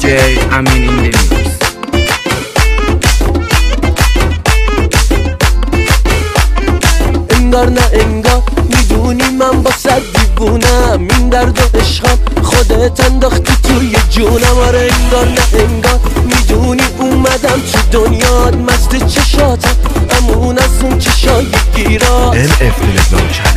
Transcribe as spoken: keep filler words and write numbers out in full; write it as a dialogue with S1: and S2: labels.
S1: جی امین این دمیکس.
S2: انگار نه انگار میدونی من با صد دیوونم، این درد و عشقم خودت انداختی توی جونم. آره انگار نه انگار میدونی اومدم تو دنیات، مست چشاتم امون از اون چشای گیرات.
S3: ام اف تلگرام